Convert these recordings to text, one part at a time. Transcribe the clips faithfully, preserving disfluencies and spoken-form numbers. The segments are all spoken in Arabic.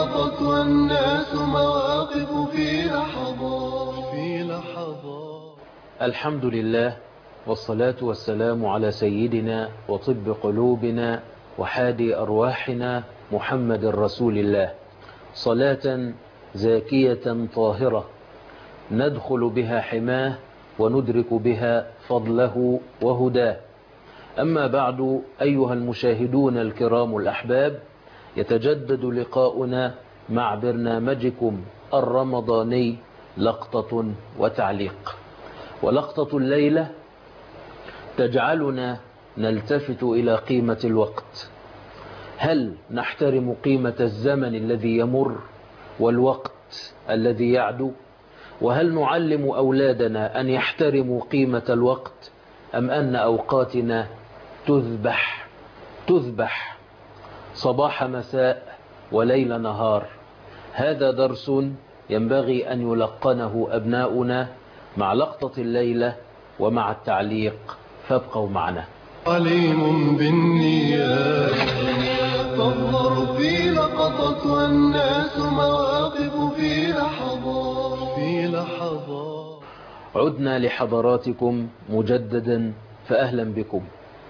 لقطت والناس مواقف في لحظات في لحظات. الحمد لله والصلاة والسلام على سيدنا وطب قلوبنا وحادي أرواحنا محمد رسول الله، صلاة زاكية طاهرة ندخل بها حماه وندرك بها فضله وهداه. أما بعد، أيها المشاهدون الكرام الأحباب، يتجدد لقاؤنا مع برنامجكم الرمضاني لقطة وتعليق. ولقطة الليلة تجعلنا نلتفت إلى قيمة الوقت. هل نحترم قيمة الزمن الذي يمر والوقت الذي يعدو؟ وهل نعلم أولادنا أن يحترموا قيمة الوقت، أم أن أوقاتنا تذبح تذبح صباح مساء وليل نهار؟ هذا درس ينبغي أن يلقنه أبناؤنا مع لقطة الليلة ومع التعليق، فابقوا معنا. عليم بالنيات فالظرف في لقطة والناس مواقف في لحظات في لحظات. عدنا لحضراتكم مجددا، فأهلا بكم.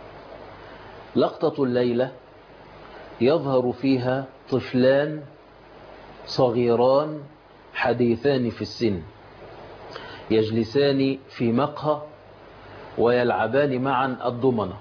لقطة الليلة يظهر فيها طفلان صغيران حديثان في السن، يجلسان في مقهى ويلعبان معا الضمنة.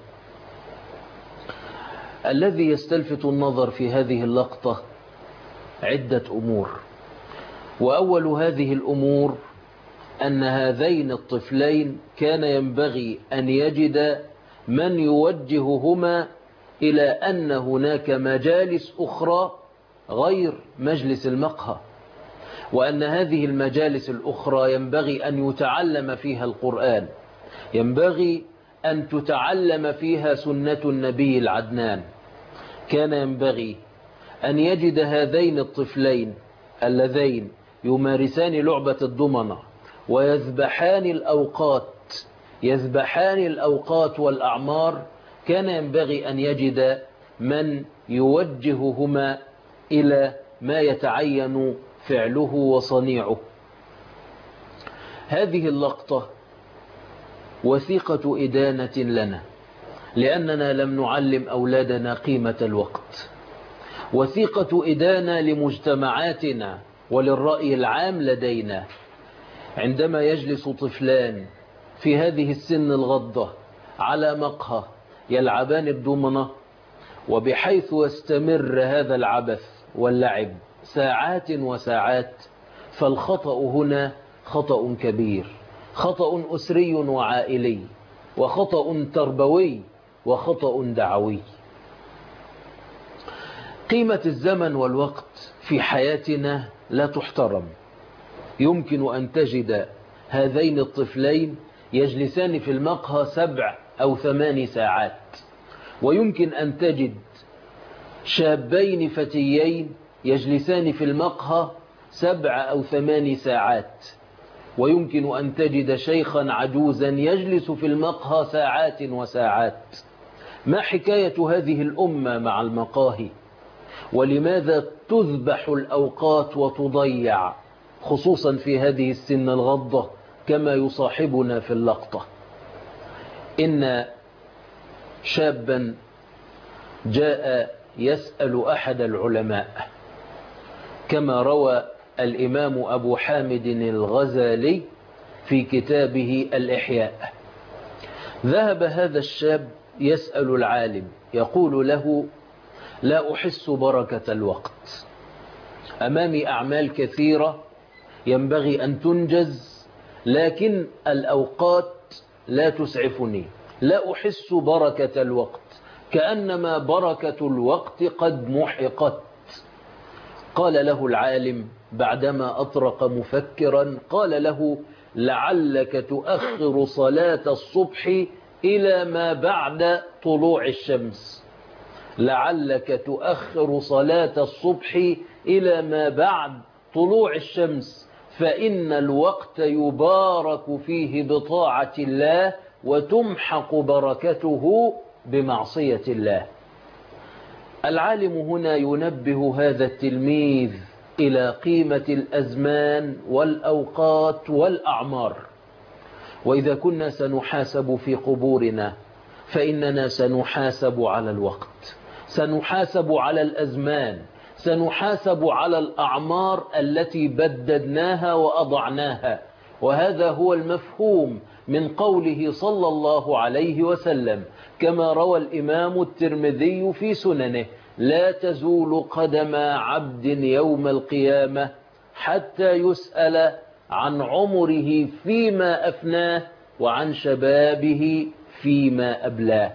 الذي يستلفت النظر في هذه اللقطة عدة أمور، وأول هذه الأمور أن هذين الطفلين كان ينبغي أن يجد من يوجههما إلى أن هناك مجالس أخرى غير مجلس المقهى، وأن هذه المجالس الأخرى ينبغي أن يتعلم فيها القرآن، ينبغي أن تتعلم فيها سنة النبي العدنان. كان ينبغي أن يجد هذين الطفلين اللذين يمارسان لعبة الضمنة ويذبحان الأوقات يذبحان الأوقات والأعمار، كان ينبغي أن يجد من يوجههما إلى ما يتعين فعله وصنيعه. هذه اللقطة وثيقة إدانة لنا، لأننا لم نعلم أولادنا قيمة الوقت. وثيقة إدانة لمجتمعاتنا وللرأي العام لدينا، عندما يجلس طفلان في هذه السن الغضة على مقهى يلعبان الضمنة، وبحيث يستمر هذا العبث واللعب ساعات وساعات، فالخطأ هنا خطأ كبير، خطأ أسري وعائلي، وخطأ تربوي، وخطأ دعوي. قيمة الزمن والوقت في حياتنا لا تحترم. يمكن أن تجد هذين الطفلين يجلسان في المقهى سبع أو ثمان ساعات، ويمكن أن تجد شابين فتيين يجلسان في المقهى سبع أو ثمان ساعات، ويمكن أن تجد شيخا عجوزا يجلس في المقهى ساعات وساعات. ما حكاية هذه الأمة مع المقاهي؟ ولماذا تذبح الأوقات وتضيع، خصوصا في هذه السن الغضة كما يصاحبنا في اللقطة؟ إن شابا جاء يسأل أحد العلماء، كما روى الإمام أبو حامد الغزالي في كتابه الإحياء. ذهب هذا الشاب يسأل العالم، يقول له: لا أحس بركة الوقت، أمامي أعمال كثيرة ينبغي أن تنجز، لكن الأوقات لا تسعفني، لا أحس بركة الوقت، كأنما بركة الوقت قد محقت. قال له العالم بعدما أطرق مفكرا، قال له: لعلك تؤخر صلاة الصبح إلى ما بعد طلوع الشمس، لعلك تؤخر صلاة الصبح إلى ما بعد طلوع الشمس، فإن الوقت يبارك فيه بطاعة الله وتمحق بركته بمعصية الله. العالم هنا ينبه هذا التلميذ إلى قيمة الأزمان والأوقات والأعمار. وإذا كنا سنحاسب في قبورنا فإننا سنحاسب على الوقت، سنحاسب على الأزمان، سنحاسب على الأعمار التي بددناها وأضعناها. وهذا هو المفهوم من قوله صلى الله عليه وسلم كما روى الإمام الترمذي في سننه: لا تزول قدم عبد يوم القيامة حتى يسأل عن عمره فيما أفناه وعن شبابه فيما أبلاه.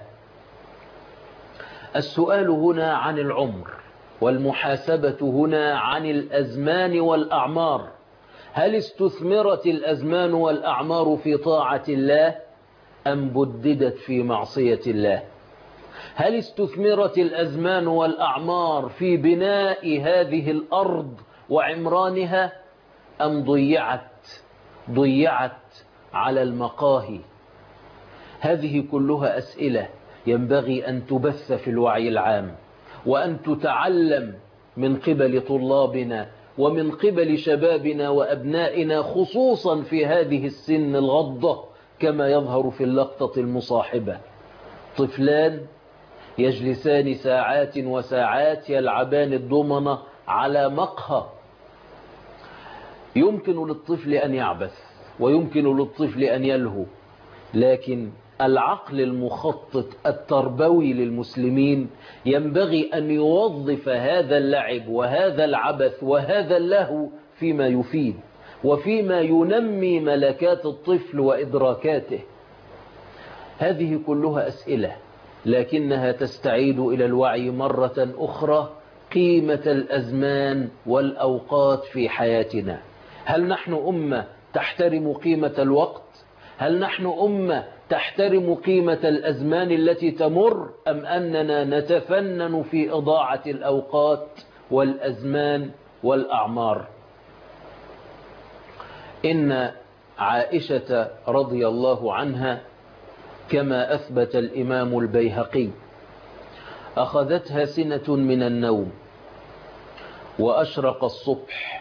السؤال هنا عن العمر، والمحاسبة هنا عن الأزمان والأعمار. هل استثمرت الأزمان والأعمار في طاعة الله أم بددت في معصية الله؟ هل استثمرت الأزمان والأعمار في بناء هذه الأرض وعمرانها أم ضيعت ضيعت على المقاهي؟ هذه كلها أسئلة ينبغي أن تبث في الوعي العام، وأن تتعلم من قبل طلابنا ومن قبل شبابنا وأبنائنا، خصوصا في هذه السن الغضة كما يظهر في اللقطة المصاحبة. طفلان يجلسان ساعات وساعات يلعبان الضمنة على مقهى. يمكن للطفل أن يعبث ويمكن للطفل أن يلهو، لكن العقل المخطط التربوي للمسلمين ينبغي أن يوظف هذا اللعب وهذا العبث وهذا اللهو فيما يفيد وفيما ينمي ملكات الطفل وإدراكاته. هذه كلها أسئلة، لكنها تستعيد إلى الوعي مرة أخرى قيمة الأزمان والأوقات في حياتنا. هل نحن أمة تحترم قيمة الوقت؟ هل نحن أمة تحترم قيمة الأزمان التي تمر، أم أننا نتفنن في إضاعة الأوقات والأزمان والأعمار؟ إن عائشة رضي الله عنها كما أثبت الإمام البيهقي أخذتها سنة من النوم وأشرق الصبح،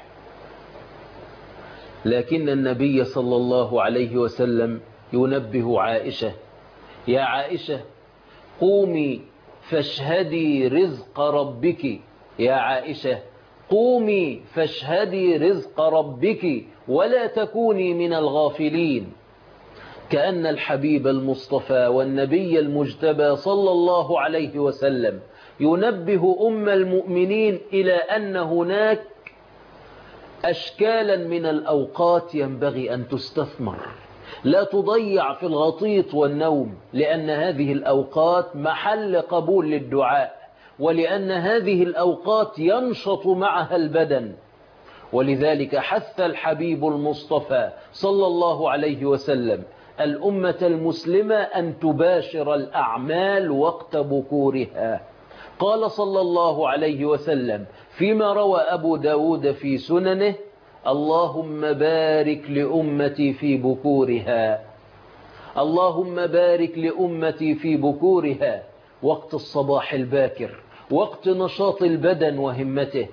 لكن النبي صلى الله عليه وسلم ينبه عائشة: يا عائشة قومي فاشهدي رزق ربك، يا عائشة قومي فاشهدي رزق ربك ولا تكوني من الغافلين. كأن الحبيب المصطفى والنبي المجتبى صلى الله عليه وسلم ينبه أم المؤمنين إلى أن هناك أشكالا من الأوقات ينبغي أن تستثمر، لا تضيع في الغطيط والنوم، لأن هذه الأوقات محل قبول للدعاء، ولأن هذه الأوقات ينشط معها البدن. ولذلك حث الحبيب المصطفى صلى الله عليه وسلم الأمة المسلمة أن تباشر الأعمال وقت بكورها. قال صلى الله عليه وسلم فيما روى أبو داود في سننه: اللهم بارك لأمتي في بكورها، اللهم بارك لأمتي في بكورها، وقت الصباح الباكر، وقت نشاط البدن وهمته.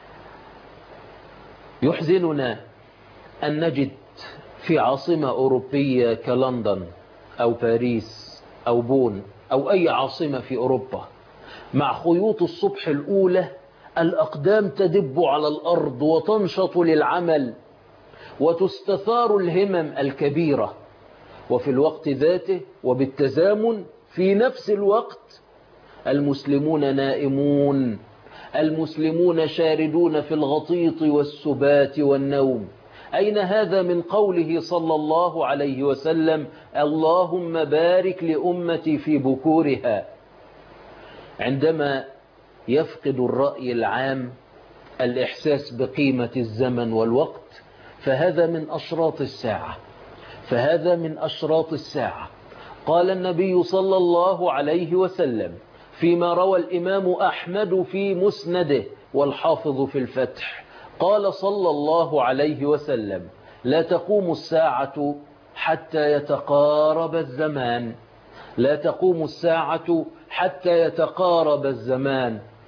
يحزننا أن نجد في عاصمة أوروبية كلندن أو باريس أو بون أو أي عاصمة في أوروبا مع خيوط الصبح الأولى الأقدام تدب على الأرض وتنشط للعمل وتستثار الهمم الكبيرة، وفي الوقت ذاته وبالتزامن في نفس الوقت المسلمون نائمون، المسلمون شاردون في الغطيط والسبات والنوم. أين هذا من قوله صلى الله عليه وسلم: اللهم بارك لأمتي في بكورها؟ عندما يفقد الرأي العام الإحساس بقيمة الزمن والوقت فهذا من أشراط الساعة، فهذا من أشراط الساعة. قال النبي صلى الله عليه وسلم فيما روى الإمام أحمد في مسنده والحافظ في الفتح، قال صلى الله عليه وسلم: لا تقوم الساعة حتى يتقارب الزمان، لا تقوم الساعة حتى يتقارب الزمان.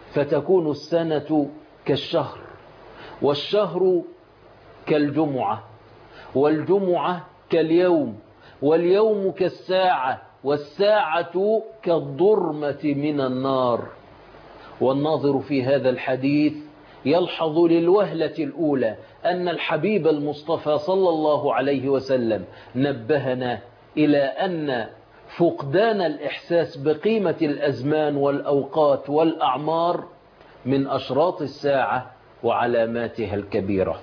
فتكون السنة كالشهر، والشهر كالجمعة، والجمعة كاليوم، واليوم كالساعة، والساعة كالضرمة من النار. والناظر في هذا الحديث يلحظ للوهلة الأولى أن الحبيب المصطفى صلى الله عليه وسلم نبهنا إلى أن فقدان الإحساس بقيمة الأزمان والأوقات والأعمار من أشراط الساعة وعلاماتها الكبيرة.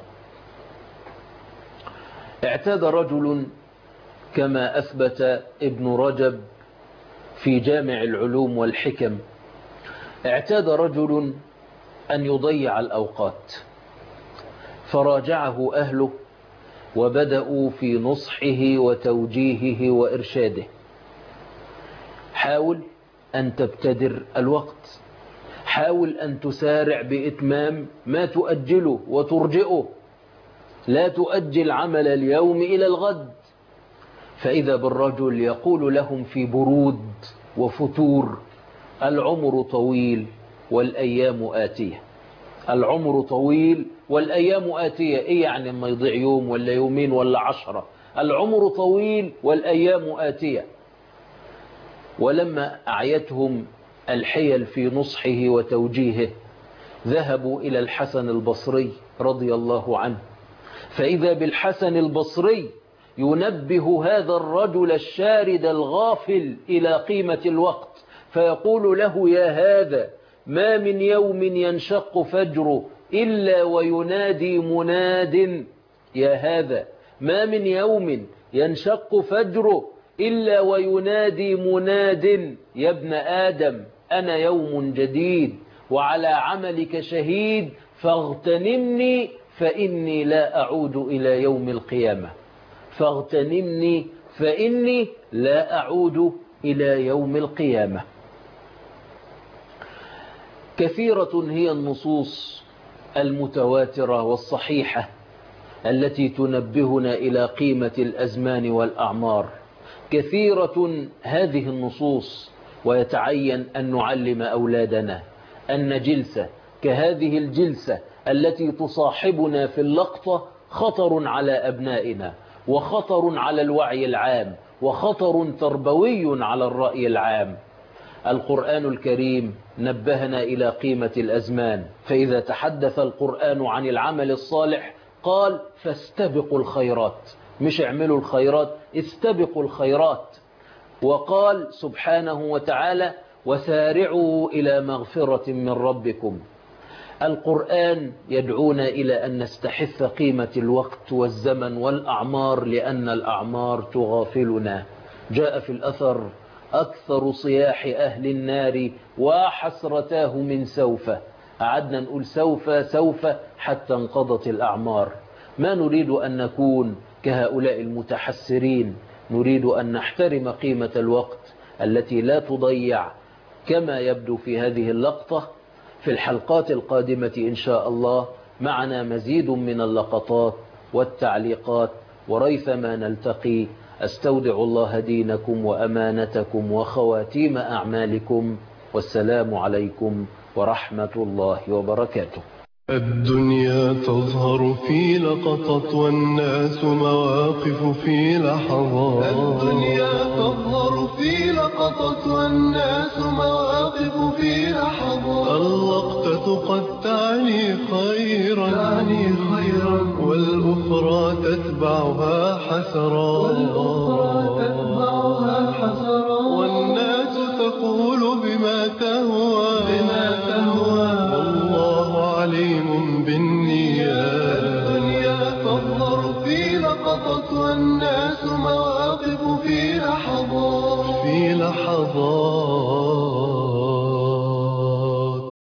اعتاد رجل كما أثبت ابن رجب في جامع العلوم والحكم، اعتاد رجل أن يضيع الأوقات، فراجعه أهله وبدأوا في نصحه وتوجيهه وإرشاده. حاول أن تبتدر الوقت، حاول أن تسارع بإتمام ما تؤجله وترجئه، لا تؤجل عمل اليوم إلى الغد. فإذا بالرجل يقول لهم في برود وفتور: العمر طويل والأيام آتية. العمر طويل والأيام آتية. إيه يعني ما يضيع يوم ولا يومين ولا عشرة؟ العمر طويل والأيام آتية. ولما أعيتهم الحيل في نصحه وتوجيهه ذهبوا إلى الحسن البصري رضي الله عنه، فإذا بالحسن البصري ينبه هذا الرجل الشارد الغافل إلى قيمة الوقت، فيقول له: يا هذا، ما من يوم ينشق فجره إلا وينادي مناد. يا هذا، ما من يوم ينشق فجره إلا وينادي مناد: يا ابن آدم، أنا يوم جديد وعلى عملك شهيد، فاغتنمني فإني لا أعود إلى يوم القيامة. فاغتنمني فإني لا أعود إلى يوم القيامة. كثيرة هي النصوص المتواترة والصحيحة التي تنبهنا إلى قيمة الأزمان والأعمار. كثيرة هذه النصوص، ويتعين أن نعلم أولادنا أن جلسة كهذه الجلسة التي تصاحبنا في اللقطة خطر على أبنائنا، وخطر على الوعي العام، وخطر تربوي على الرأي العام. القرآن الكريم نبهنا إلى قيمة الأزمان، فإذا تحدث القرآن عن العمل الصالح قال: فاستبقوا الخيرات، مش اعملوا الخيرات، استبقوا الخيرات. وقال سبحانه وتعالى: وسارعوا إلى مغفرة من ربكم. القرآن يدعونا إلى أن نستحث قيمة الوقت والزمن والأعمار، لأن الأعمار تغافلنا. جاء في الأثر: أكثر صياح أهل النار وحسرتاه من سوف. قعدنا نقول سوف سوف حتى انقضت الأعمار. ما نريد أن نكون كهؤلاء المتحسرين، نريد أن نحترم قيمة الوقت التي لا تضيع كما يبدو في هذه اللقطة. في الحلقات القادمة إن شاء الله معنا مزيد من اللقطات والتعليقات، وريثما نلتقي أستودع الله دينكم وأمانتكم وخواتيم أعمالكم، والسلام عليكم ورحمة الله وبركاته. الدنيا تظهر في لقطة والناس مواقف في لحظات. الدنيا تظهر في لقطة والناس مواقف في لحظات. اللقطة قد تعني خيرا تعني خيرا والأخرى تتبعها حسرات والأخرى تتبعها حسرات. والناس تقول بما تهوى بما تهوى والله عليم بالنيات. الدنيا تظهر في لقطة والناس مواقف في لحظات في لحظات.